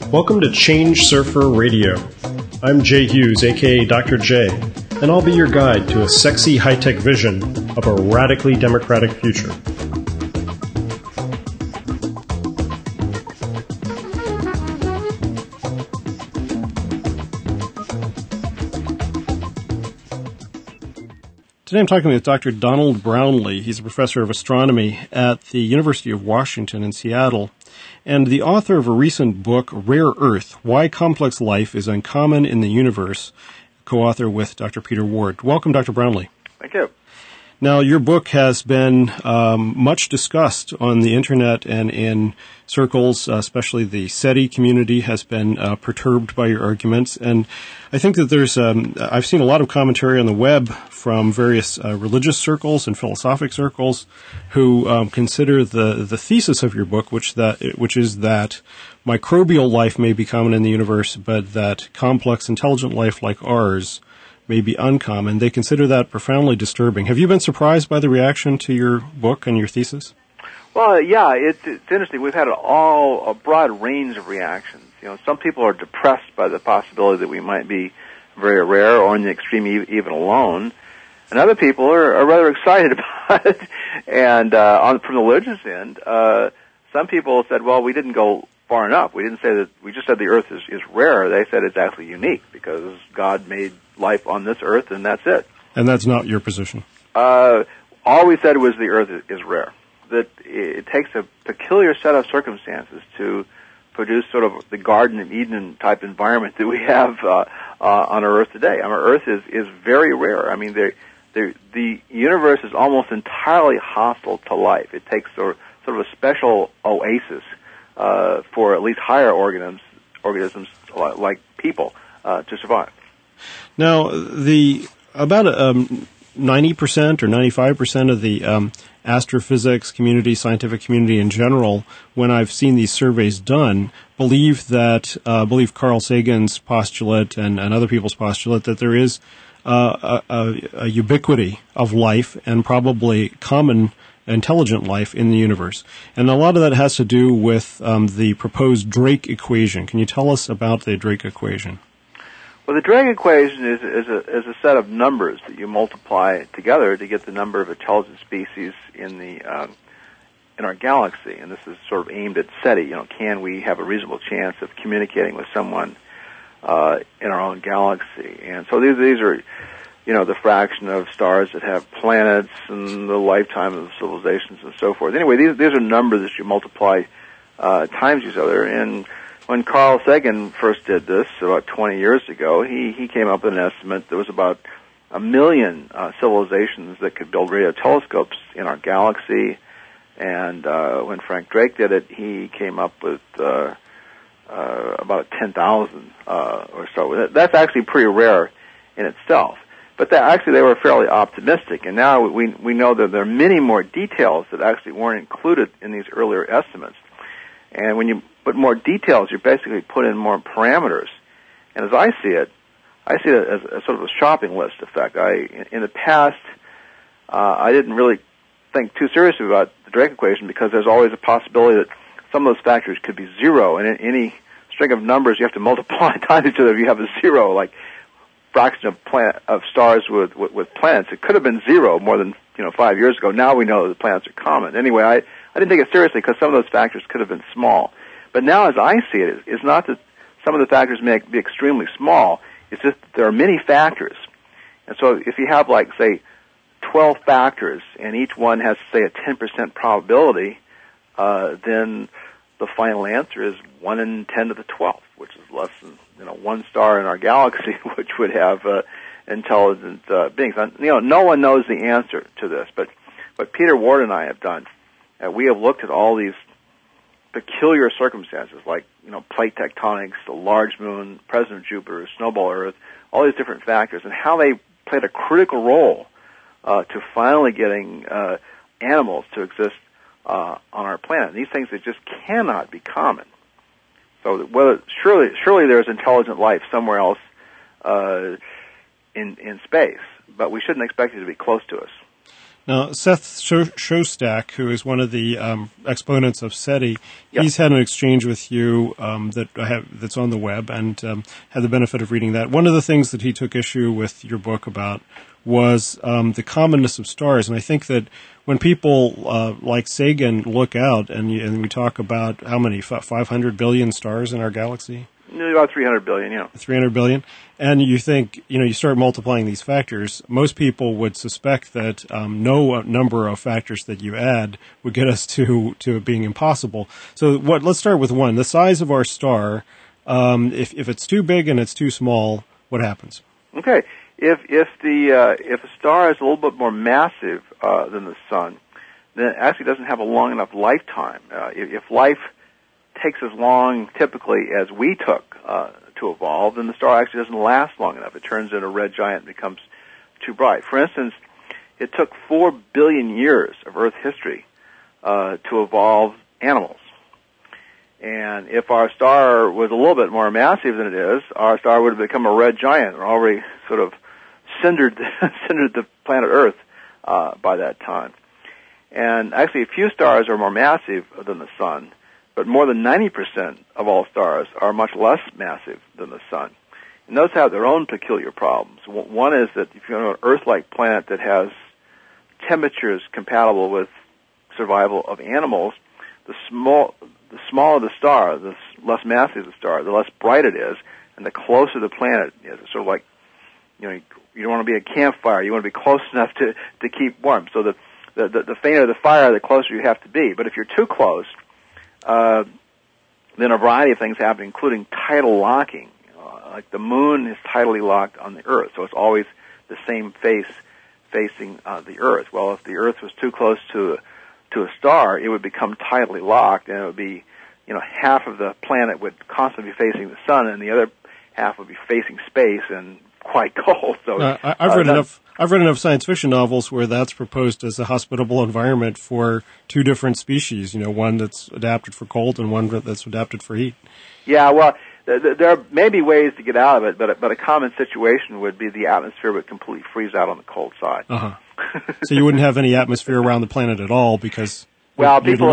Welcome to Change Surfer Radio. I'm Jay Hughes, aka Dr. J, and I'll be your guide to a sexy high-tech vision of a radically democratic future. Today I'm talking with Dr. Donald Brownlee. He's a professor of astronomy at the University of Washington in Seattle, and the author of a recent book, Rare Earth, Why Complex Life is Uncommon in the Universe, co-author with Dr. Peter Ward. Welcome, Dr. Brownlee. Thank you. Now, your book has been much discussed on the Internet and in circles, especially the SETI community has been perturbed by your arguments. And I think that there's, I've seen a lot of commentary on the web from various religious circles and philosophic circles who consider the thesis of your book, which is that microbial life may be common in the universe, but that complex intelligent life like ours may be uncommon. They consider that profoundly disturbing. Have you been surprised by the reaction to your book and your thesis? Well, yeah, it's interesting. We've had a broad range of reactions. You know, some people are depressed by the possibility that we might be very rare or in the extreme even alone, and other people are rather excited about it. And from the religious end, some people said, well, we didn't go far enough. We didn't say that, we just said the Earth is rare. They said it's actually unique because God made life on this Earth, and that's it. And that's not your position? All we said was the Earth is rare. That it takes a peculiar set of circumstances to produce sort of the Garden of Eden type environment that we have on our Earth today. Our Earth is very rare. I mean, the universe is almost entirely hostile to life. It takes sort of a special oasis for at least higher organisms like people to survive. Now, about 90% or 95% of the astrophysics community, scientific community in general, when I've seen these surveys done, believe Carl Sagan's postulate and other people's postulate that there is a ubiquity of life and probably common intelligent life in the universe. And a lot of that has to do with the proposed Drake equation. Can you tell us about the Drake equation? Well, the Drake equation is a set of numbers that you multiply together to get the number of intelligent species in our galaxy, and this is sort of aimed at SETI. You know, can we have a reasonable chance of communicating with someone in our own galaxy? And so these are, you know, the fraction of stars that have planets and the lifetime of civilizations and so forth. Anyway, these are numbers that you multiply times each other. And when Carl Sagan first did this about 20 years ago, he came up with an estimate that was about 1 million civilizations that could build radio telescopes in our galaxy. And when Frank Drake did it, he came up with about 10,000 or so. That's actually pretty rare in itself. But they were fairly optimistic. And now we know that there are many more details that actually weren't included in these earlier estimates. And when you put more details, you basically put in more parameters. And as I see it as a sort of a shopping list effect. In the past, I didn't really think too seriously about the Drake equation because there's always a possibility that some of those factors could be zero. And in any string of numbers, you have to multiply times each other if you have a zero, like fraction of stars with planets. It could have been zero more than 5 years ago. Now we know that the planets are common. Anyway, I didn't take it seriously because some of those factors could have been small. But now, as I see it, it's not that some of the factors may be extremely small. It's just that there are many factors. And so if you have, like, say, 12 factors, and each one has, say, a 10% probability, then the final answer is 1 in 10 to the 12th, which is less than one star in our galaxy, which would have intelligent beings. No one knows the answer to this, but what Peter Ward and I have done, we have looked at all these peculiar circumstances, like plate tectonics, the large moon, presence of Jupiter, snowball Earth, all these different factors, and how they played a critical role to finally getting animals to exist on our planet. These things that just cannot be common. So surely there's intelligent life somewhere else in space, but we shouldn't expect it to be close to us. Now, Seth Shostak, who is one of the exponents of SETI, he's had an exchange with you that's on the web, and had the benefit of reading that. One of the things that he took issue with your book about was the commonness of stars, and I think that when people like Sagan look out, and we talk about how many, 500 billion stars in our galaxy? About 300 billion, yeah. 300 billion. And you think, you start multiplying these factors, most people would suspect that no number of factors that you add would get us to it being impossible. So let's start with one. The size of our star, if it's too big and it's too small, what happens? Okay. If a star is a little bit more massive than the sun, then it actually doesn't have a long enough lifetime. If life takes as long typically as we took to evolve, then the star actually doesn't last long enough. It turns into a red giant and becomes too bright. For instance, it took 4 billion years of Earth history to evolve animals. And if our star was a little bit more massive than it is, our star would have become a red giant and already sort of cindered the planet Earth by that time. And actually, a few stars are more massive than the sun, but more than 90% of all stars are much less massive than the sun. And those have their own peculiar problems. One is that if you have an Earth-like planet that has temperatures compatible with survival of animals, the smaller the star, the less massive the star, the less bright it is, and the closer the planet is. It's sort of like, you don't want to be a campfire. You want to be close enough to keep warm. So the fainter the fire, the closer you have to be. But if you're too close, then a variety of things happen, including tidal locking. Like the moon is tidally locked on the Earth, so it's always the same face facing the Earth. Well, if the Earth was too close to a star, it would become tidally locked, and it would be, half of the planet would constantly be facing the sun, and the other half would be facing space and quite cold. So I've read enough science fiction novels where that's proposed as a hospitable environment for two different species. One that's adapted for cold and one that's adapted for heat. Yeah, well, there may be ways to get out of it, but a common situation would be the atmosphere would completely freeze out on the cold side. Uh-huh. So you wouldn't have any atmosphere around the planet at all because there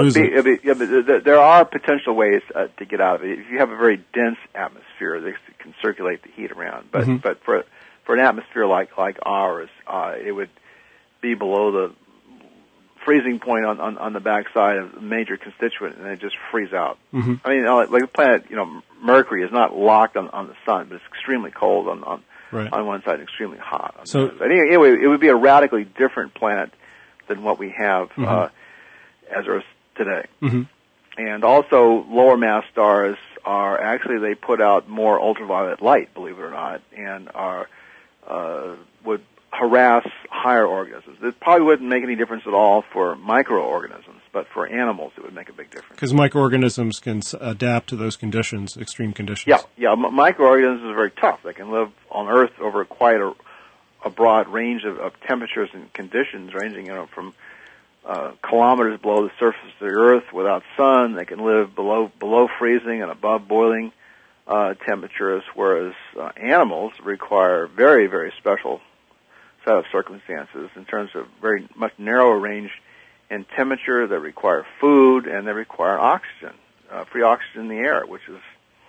are potential ways to get out of it. If you have a very dense atmosphere, they can circulate the heat around. But for an atmosphere like ours, it would be below the freezing point on the backside of a major constituent, and it just freeze out. Mm-hmm. I mean, like the planet, Mercury is not locked on the sun, but it's extremely cold on one side and extremely hot on the other side. Anyway, it would be a radically different planet than what we have as Earth today. Mm-hmm. And also, lower mass stars they put out more ultraviolet light, believe it or not, and would harass higher organisms. It probably wouldn't make any difference at all for microorganisms, but for animals it would make a big difference. Because microorganisms can adapt to those conditions, extreme conditions. Yeah. Microorganisms are very tough. They can live on Earth over quite a broad range of temperatures and conditions, ranging from kilometers below the surface of the Earth without sun. They can live below freezing and above boiling temperatures, whereas animals require very, very special set of circumstances in terms of very much narrower range in temperature. They require food, and they require oxygen, free oxygen in the air, which is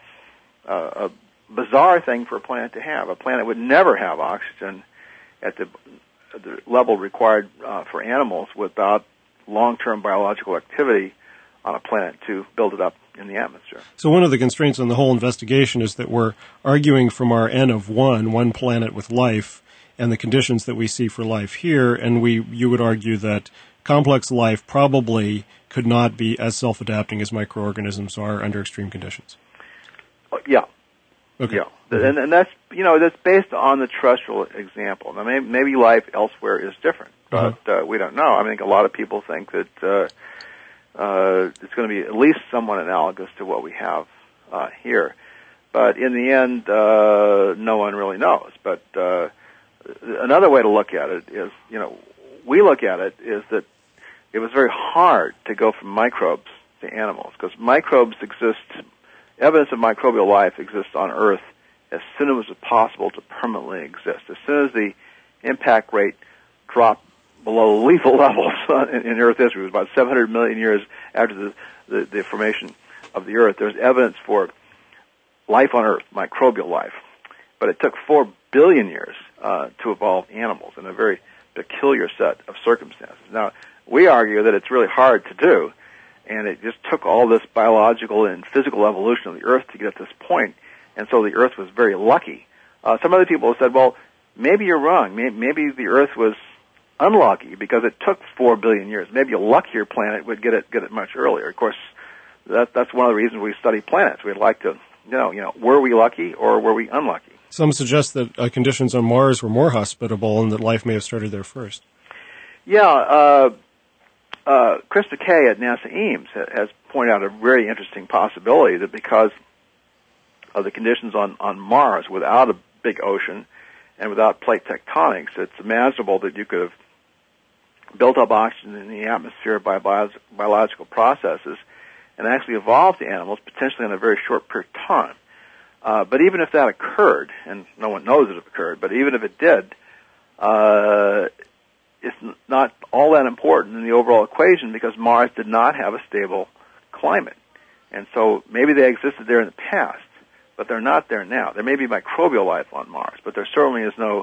a bizarre thing for a planet to have. A planet would never have oxygen at the level required for animals without long-term biological activity on a planet to build it up in the atmosphere. So one of the constraints on the whole investigation is that we're arguing from our N of one planet with life, and the conditions that we see for life here, and you would argue that complex life probably could not be as self-adapting as microorganisms are under extreme conditions. Yeah. Okay. Yeah. And that's based on the terrestrial example. Now, maybe life elsewhere is different, but we don't know. I think a lot of people think that it's going to be at least somewhat analogous to what we have here. But in the end, no one really knows. But another way to look at it is, we look at it is that it was very hard to go from microbes to animals, because microbes exist, evidence of microbial life exists on Earth as soon as it was possible to permanently exist. As soon as the impact rate dropped below lethal levels in Earth history. It was about 700 million years after the formation of the Earth. There's evidence for life on Earth, microbial life. But it took 4 billion years to evolve animals in a very peculiar set of circumstances. Now, we argue that it's really hard to do, and it just took all this biological and physical evolution of the Earth to get to this point, and so the Earth was very lucky. Some other people have said, well, maybe you're wrong. Maybe the Earth was unlucky because it took 4 billion years. Maybe a luckier planet would get it much earlier. Of course, that's one of the reasons we study planets. We'd like to know, were we lucky or were we unlucky? Some suggest that conditions on Mars were more hospitable and that life may have started there first. Yeah, Chris McKay at NASA Ames has pointed out a very interesting possibility that because of the conditions on Mars without a big ocean and without plate tectonics, it's imaginable that you could have built up oxygen in the atmosphere by biological processes and actually evolved animals potentially in a very short period of time. But even if that occurred, and no one knows it occurred, but even if it did, it's not all that important in the overall equation because Mars did not have a stable climate. And so maybe they existed there in the past, but they're not there now. There may be microbial life on Mars, but there certainly is no,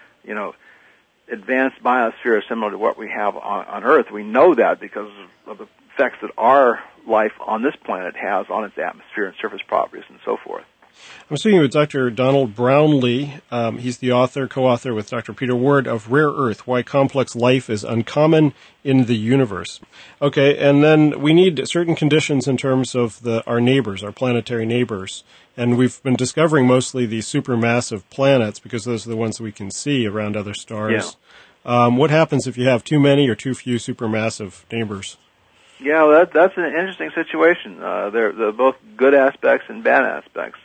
advanced biosphere similar to what we have on Earth. We know that because of the effects that our life on this planet has on its atmosphere and surface properties and so forth. I'm speaking with Dr. Donald Brownlee. He's the co-author with Dr. Peter Ward of Rare Earth, Why Complex Life is Uncommon in the Universe. Okay, and then we need certain conditions in terms of our neighbors, our planetary neighbors. And we've been discovering mostly these supermassive planets because those are the ones we can see around other stars. Yeah. What happens if you have too many or too few supermassive neighbors? Yeah, well, that's an interesting situation. They're both good aspects and bad aspects.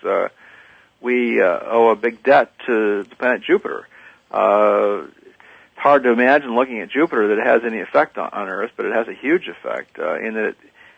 We owe a big debt to the planet Jupiter. It's hard to imagine looking at Jupiter that it has any effect on Earth, but it has a huge effect in that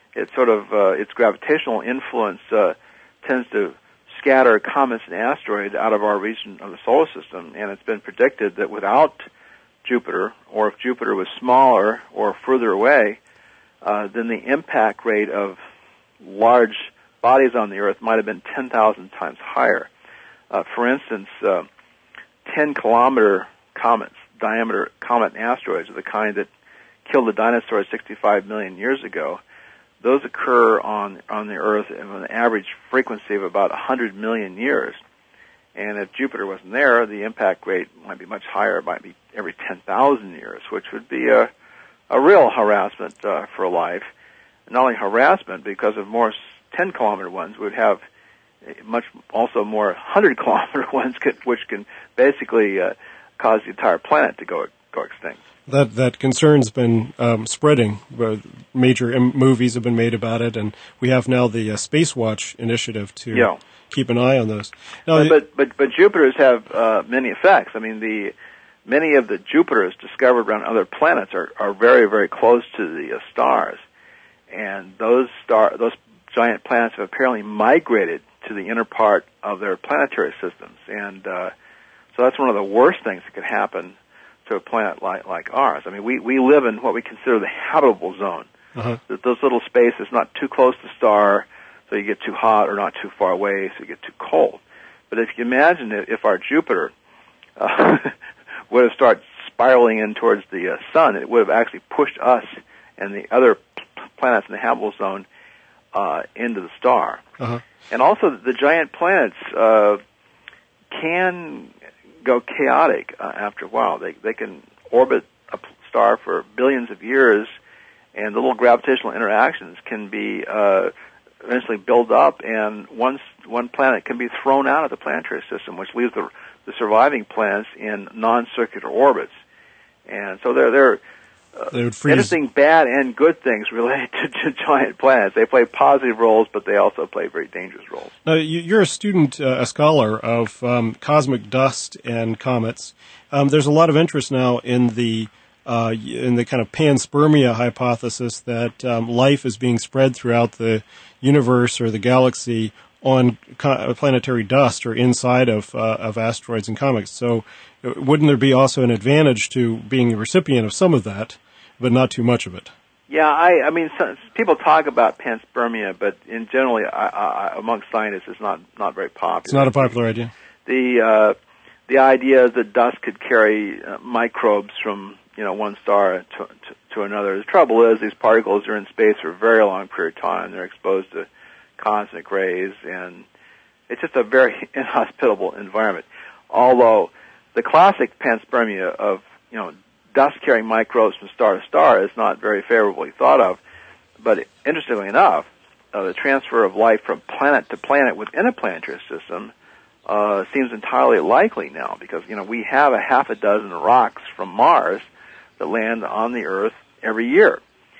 its gravitational influence tends to scatter comets and asteroids out of our region of the solar system, and it's been predicted that without Jupiter, or if Jupiter was smaller or further away, then the impact rate of large bodies on the Earth might have been 10,000 times higher. For instance, 10-kilometer comets, diameter comet and asteroids of the kind that killed the dinosaurs 65 million years ago, those occur on the Earth at an average frequency of about 100 million years. And if Jupiter wasn't there, the impact rate might be much higher. It might be every 10,000 years, which would be a real harassment for life. Not only harassment, because of more 10-kilometer ones, would have much also more 100-kilometer ones, which can basically cause the entire planet to go extinct. That concern's been spreading. Major movies have been made about it, and we have now the Space Watch initiative to keep an eye on those. Now, but Jupiters have many effects. I mean, many of the Jupiters discovered around other planets are very, very close to the stars, and those giant planets have apparently migrated to the inner part of their planetary systems, and so that's one of the worst things that could happen to a planet like ours. I mean, we live in what we consider the habitable zone. Uh-huh. Those little spaces, not too close to the star, so you get too hot, or not too far away, so you get too cold. But if you imagine if our Jupiter would have started spiraling in towards the sun, it would have actually pushed us and the other planets in the habitable zone into the star. Uh-huh. And also, the giant planets can go chaotic after a while. They can orbit a star for billions of years, and the little gravitational interactions can be eventually build up, and one planet can be thrown out of the planetary system, which leaves the surviving planets in non-circular orbits. And so there are interesting bad and good things related to giant planets. They play positive roles, but they also play very dangerous roles. Now, you're a student, a scholar of cosmic dust and comets. There's a lot of interest now in the kind of panspermia hypothesis that life is being spread throughout the universe or the galaxy on planetary dust or inside of asteroids and comets. So wouldn't there be also an advantage to being a recipient of some of that, but not too much of it? Yeah, I mean, people talk about panspermia, but in generally, amongst scientists, it's not very popular. It's not a popular idea. The idea that dust could carry microbes from one star to another. The trouble is, these particles are in space for a very long period of time. They're exposed to cosmic rays, and it's just a very inhospitable environment. Although the classic panspermia of dust carrying microbes from star to star is not very favorably thought of, but interestingly enough, the transfer of life from planet to planet within a planetary system seems entirely likely now, because we have a half a dozen rocks from Mars that land on the Earth every year.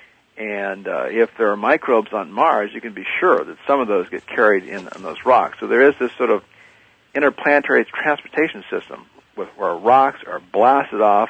And if there are microbes on Mars, you can be sure that some of those get carried in on those rocks. So there is this sort of interplanetary transportation system where rocks are blasted off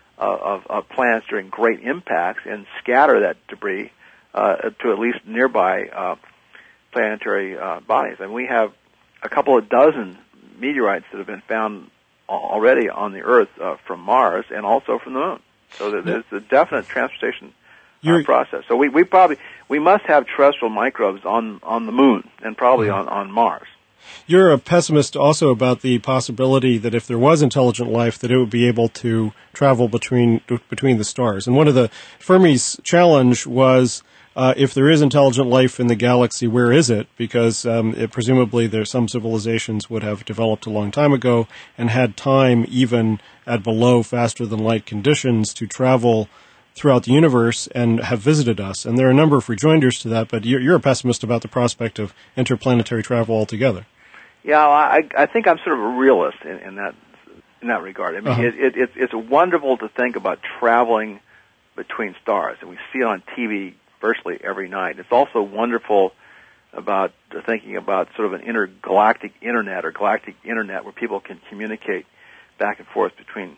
of planets during great impacts and scatter that debris to at least nearby planetary bodies. And we have a couple of dozen meteorites that have been found already on the Earth from Mars and also from the Moon. So there's a definite transportation process. So we must have terrestrial microbes on the Moon and probably on Mars. You're a pessimist also about the possibility that if there was intelligent life, that it would be able to travel between the stars. And one of the Fermi's challenge was, if there is intelligent life in the galaxy, where is it? Because presumably some civilizations would have developed a long time ago and had time, even at below faster-than-light conditions, to travel throughout the universe and have visited us. And there are a number of rejoinders to that, but you're a pessimist about the prospect of interplanetary travel altogether. Yeah, I think I'm sort of a realist in that regard. I mean, it's wonderful to think about traveling between stars, and we see it on TV virtually every night. It's also wonderful about thinking about sort of an intergalactic internet or galactic internet where people can communicate back and forth between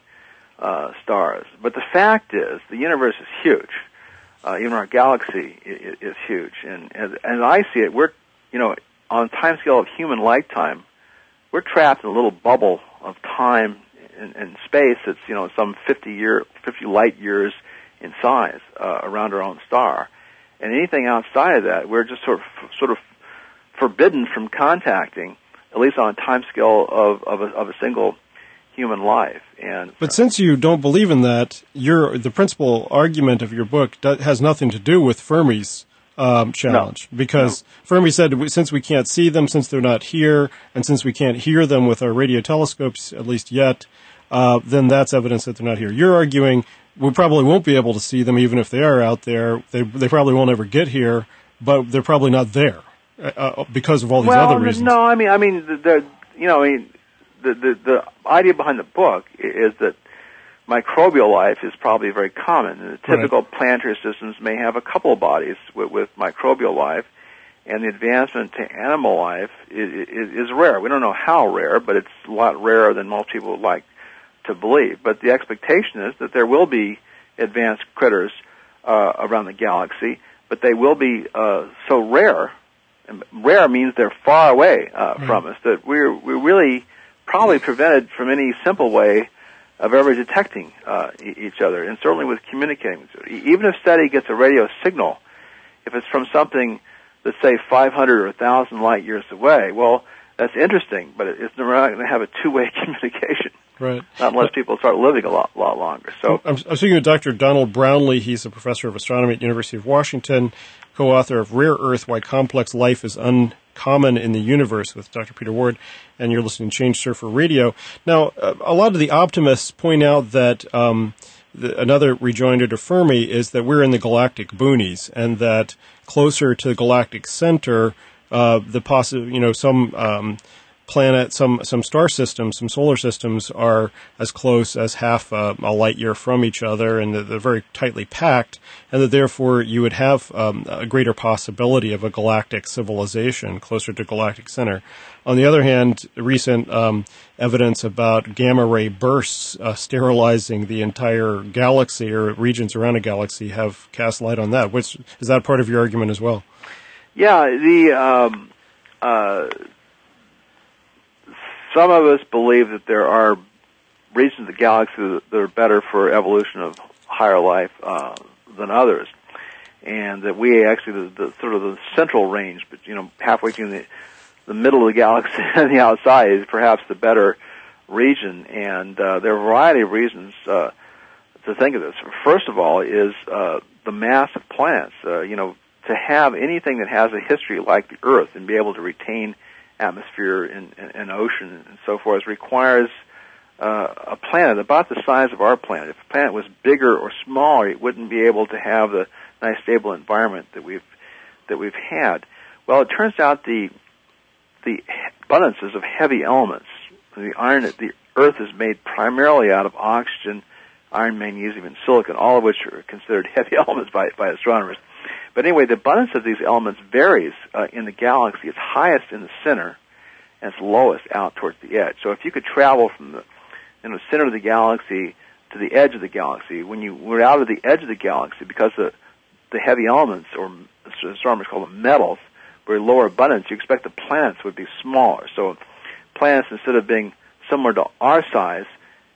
stars. But the fact is, the universe is huge. Even our galaxy is huge, and as I see it, we're on the time scale of human lifetime, we're trapped in a little bubble of time and space that's some 50 light years in size around our own star. And anything outside of that, we're just sort of forbidden from contacting, at least on a time scale of a single human life. But since you don't believe in that, the principal argument of your book has nothing to do with Fermi's challenge. No. Because Fermi said, since we can't see them, since they're not here, and since we can't hear them with our radio telescopes, at least yet, then that's evidence that they're not here. You're arguing we probably won't be able to see them even if they are out there. They probably won't ever get here, but they're probably not there because of all these other reasons. No, I mean, the idea behind the book is that microbial life is probably very common. The typical planetary systems may have a couple of bodies with microbial life, and the advancement to animal life is rare. We don't know how rare, but it's a lot rarer than most people would like to believe. But the expectation is that there will be advanced critters around the galaxy, but they will be so rare. And rare means they're far away from us, that we're really probably prevented from any simple way of ever detecting each other, and certainly with communicating with each other. Even if SETI gets a radio signal, if it's from something that's, say, 500 or 1,000 light years away, well, that's interesting, but we're not going to have a two-way communication. Right. Not unless people start living a lot longer. So I'm speaking with Dr. Donald Brownlee. He's a professor of astronomy at the University of Washington, co-author of Rare Earth, Why Complex Life is Uncommon in the Universe with Dr. Peter Ward, and you're listening to Change Surfer Radio. Now, a lot of the optimists point out that another rejoinder to Fermi is that we're in the galactic boonies, and that closer to the galactic center, some planet, some star systems, some solar systems are as close as half a light year from each other, and they're very tightly packed, and that therefore you would have a greater possibility of a galactic civilization closer to galactic center. On the other hand, recent evidence about gamma ray bursts sterilizing the entire galaxy or regions around a galaxy have cast light on that. Is that part of your argument as well? Yeah, some of us believe that there are regions of the galaxy that are better for evolution of higher life than others, and that we actually the sort of the central range, but halfway between the middle of the galaxy and the outside is perhaps the better region, and there are a variety of reasons to think of this. First of all is the mass of planets. To have anything that has a history like the Earth and be able to retain atmosphere and ocean and so forth requires a planet about the size of our planet. If a planet was bigger or smaller, it wouldn't be able to have the nice stable environment that we've had. Well, it turns out the abundances of heavy elements, the Earth is made primarily out of oxygen, iron, magnesium, and silicon, all of which are considered heavy elements by astronomers. But anyway, the abundance of these elements varies in the galaxy. It's highest in the center, and it's lowest out towards the edge. So if you could travel from the center of the galaxy to the edge of the galaxy, when you were out of the edge of the galaxy, because the heavy elements, or astronomers call them metals, were lower abundance, you expect the planets would be smaller. So planets, instead of being similar to our size,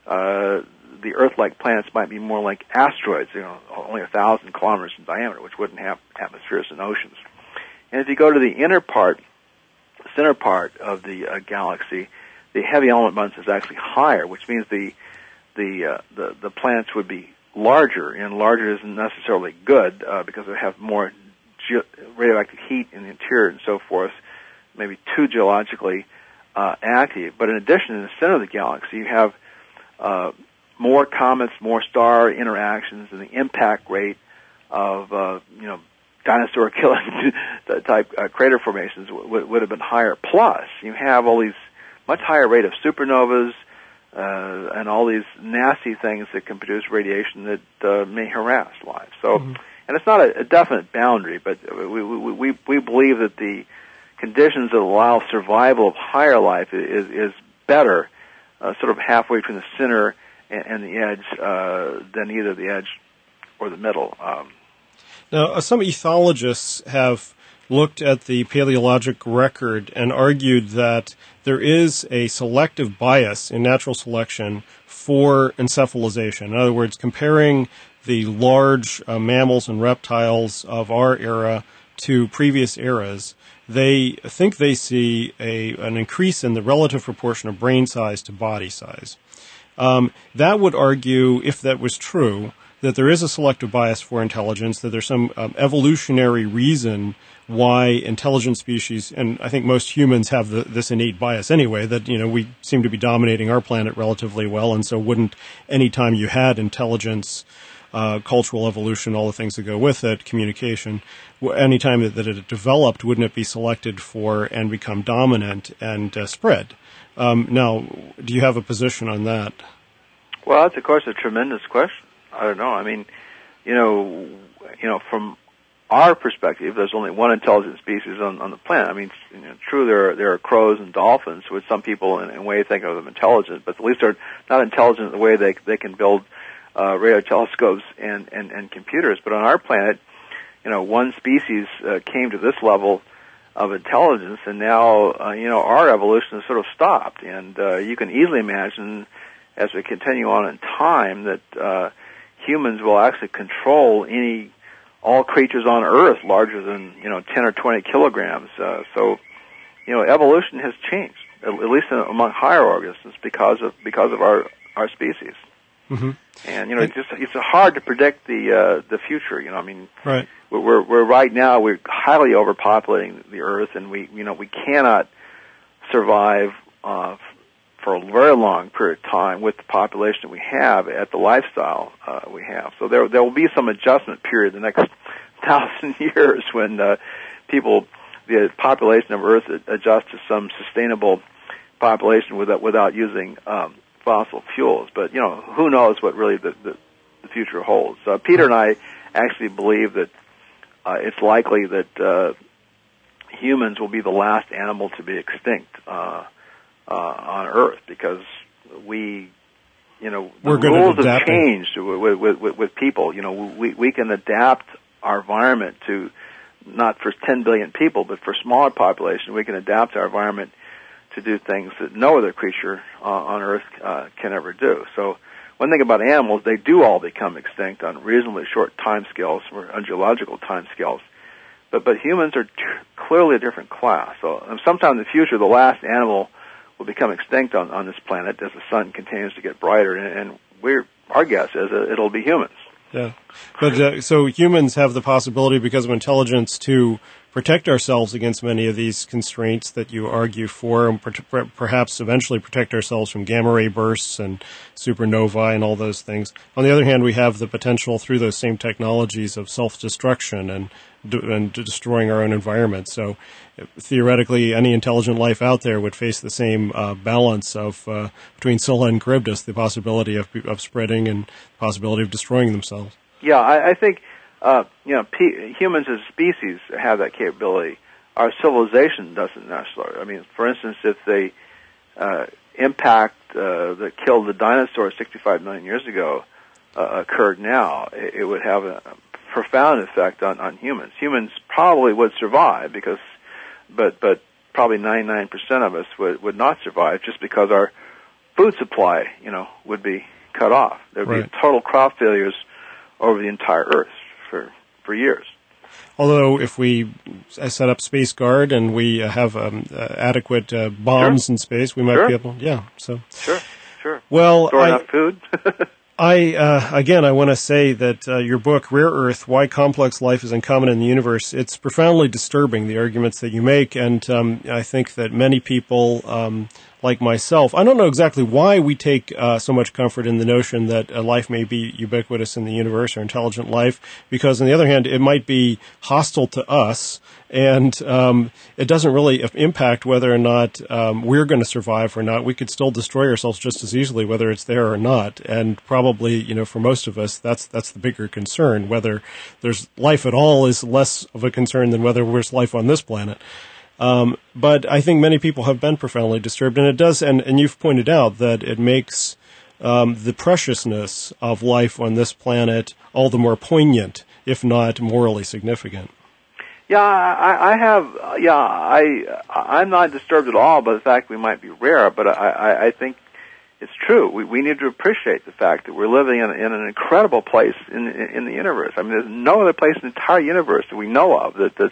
the Earth-like planets might be more like asteroids, only 1,000 kilometers in diameter, which wouldn't have atmospheres and oceans. And if you go to the center part of the galaxy, the heavy element abundance is actually higher, which means the planets would be larger, and larger isn't necessarily good because they have more radioactive heat in the interior and so forth, maybe too geologically active. But in addition, in the center of the galaxy, you have more comets, more star interactions, and the impact rate of dinosaur killing type crater formations would have been higher. Plus, you have all these much higher rate of supernovas and all these nasty things that can produce radiation that may harass life. So, and it's not a definite boundary, but we believe that the conditions that allow survival of higher life is better, sort of halfway between the center and the edge than either the edge or the middle. Now, some ethologists have looked at the paleologic record and argued that there is a selective bias in natural selection for encephalization. In other words, comparing the large mammals and reptiles of our era to previous eras, they think they see an increase in the relative proportion of brain size to body size. That would argue, if that was true, that there is a selective bias for intelligence, that there's some evolutionary reason why intelligent species, and I think most humans have this innate bias anyway, that, we seem to be dominating our planet relatively well, and so wouldn't, any time you had intelligence, cultural evolution, all the things that go with it, communication, any time that it developed, wouldn't it be selected for and become dominant and spread? Now, do you have a position on that? Well, that's, of course, a tremendous question. I don't know. I mean, from our perspective, there's only one intelligent species on the planet. I mean, true, there are crows and dolphins, which some people in a way think of them intelligent, but at least they're not intelligent in the way they can build radio telescopes and computers. But on our planet, one species came to this level of intelligence, and now our evolution has sort of stopped. And you can easily imagine, as we continue on in time, that humans will actually control all creatures on Earth larger than 10 or 20 kilograms. So evolution has changed, at least among higher organisms, because of our species. Mm-hmm. And it's hard to predict the future. Right. We're right now we're highly overpopulating the Earth, and we cannot survive for a very long period of time with the population we have at the lifestyle we have. So there will be some adjustment period the next 1,000 years when the population of Earth adjusts to some sustainable population without using fossil fuels. But who knows what really the future holds. Peter and I actually believe that it's likely that humans will be the last animal to be extinct on Earth, because the rules have changed with people. We can adapt our environment to, not for 10 billion people, but for smaller population, we can adapt our environment to do things that no other creature on Earth can ever do. So one thing about animals, they do all become extinct on reasonably short time scales, or on geological time scales. But humans are clearly a different class. So sometime in the future, the last animal will become extinct on this planet as the sun continues to get brighter, and our guess is that it'll be humans. Yeah, but so humans have the possibility, because of intelligence, to protect ourselves against many of these constraints that you argue for, and perhaps eventually protect ourselves from gamma ray bursts and supernovae and all those things. On the other hand, we have the potential through those same technologies of self-destruction and destroying our own environment. So theoretically, any intelligent life out there would face the same balance of between Scylla and Charybdis, the possibility of spreading and the possibility of destroying themselves. Yeah, I think humans as species have that capability. Our civilization doesn't necessarily. I mean, for instance, if the impact that killed the dinosaurs 65 million years ago occurred now, it would have a profound effect on humans. Humans probably would survive but probably 99% of us would not survive, just because our food supply, would be cut off. There would be total crop failures over the entire Earth for years. Although if we set up Space Guard and we have adequate bombs in space, we might be able. Yeah. So. Sure. Well, store enough food. I want to say that your book, Rare Earth, Why Complex Life is Uncommon in the Universe, it's profoundly disturbing, the arguments that you make, and I think that many people, like myself, I don't know exactly why we take so much comfort in the notion that life may be ubiquitous in the universe, or intelligent life, because on the other hand, it might be hostile to us, and it doesn't really impact whether or not we're going to survive or not. We could still destroy ourselves just as easily, whether it's there or not. And probably, for most of us, that's the bigger concern. Whether there's life at all is less of a concern than whether there's life on this planet. But I think many people have been profoundly disturbed, and it does. And you've pointed out that it makes the preciousness of life on this planet all the more poignant, if not morally significant. Yeah, I'm not disturbed at all by the fact we might be rare, but I think it's true. We need to appreciate the fact that we're living in an incredible place in the universe. I mean, there's no other place in the entire universe that we know of that's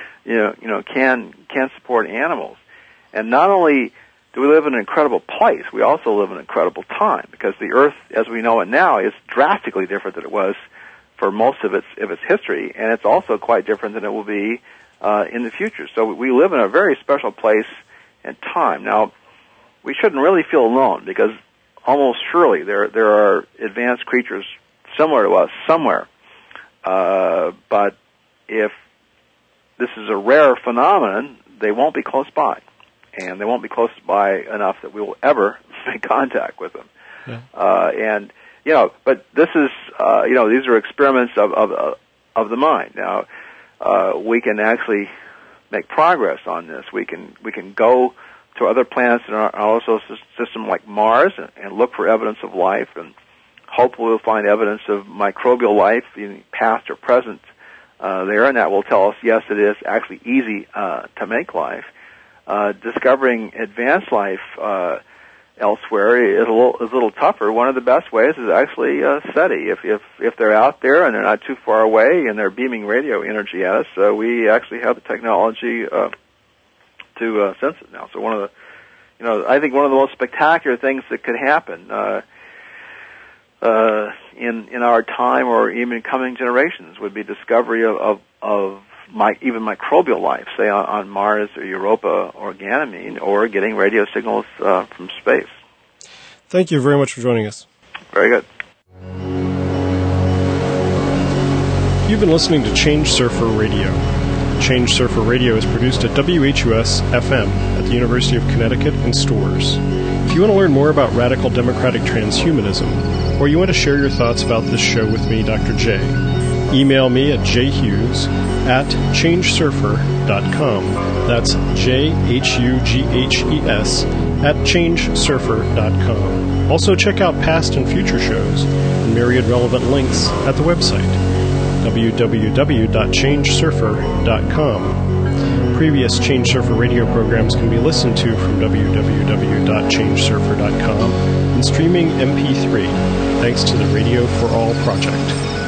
can support animals. And not only do we live in an incredible place, we also live in an incredible time, because the Earth, as we know it now, is drastically different than it was for most of its history, and it's also quite different than it will be in the future. So we live in a very special place and time. Now, we shouldn't really feel alone, because almost surely there are advanced creatures similar to us somewhere. But if this is a rare phenomenon, they won't be close by, and they won't be close by enough that we will ever make contact with them. Yeah. But this is, these are experiments of the mind. Now, we can actually make progress on this. We can go to other planets in our solar system like Mars and look for evidence of life, and hopefully we'll find evidence of microbial life, past or present, there, and that will tell us, yes, it is actually easy to make life. Discovering advanced life elsewhere is a little tougher. One of the best ways is actually SETI. If they're out there and they're not too far away and they're beaming radio energy at us, we actually have the technology to sense it now. So I think one of the most spectacular things that could happen in our time, or even coming generations, would be discovery of even microbial life, say on Mars or Europa or Ganymede, or getting radio signals from space. Thank you very much for joining us. Very good. You've been listening to Change Surfer Radio. Change Surfer Radio is produced at WHUS-FM at the University of Connecticut in Storrs. If you want to learn more about radical democratic transhumanism, or you want to share your thoughts about this show with me, Dr. J, email me at jhughes@changesurfer.com. That's JHUGHES @changesurfer.com. Also check out past and future shows and myriad relevant links at the website www.changesurfer.com. previous Change Surfer radio programs can be listened to from www.changesurfer.com and streaming MP3, thanks to the Radio for All project.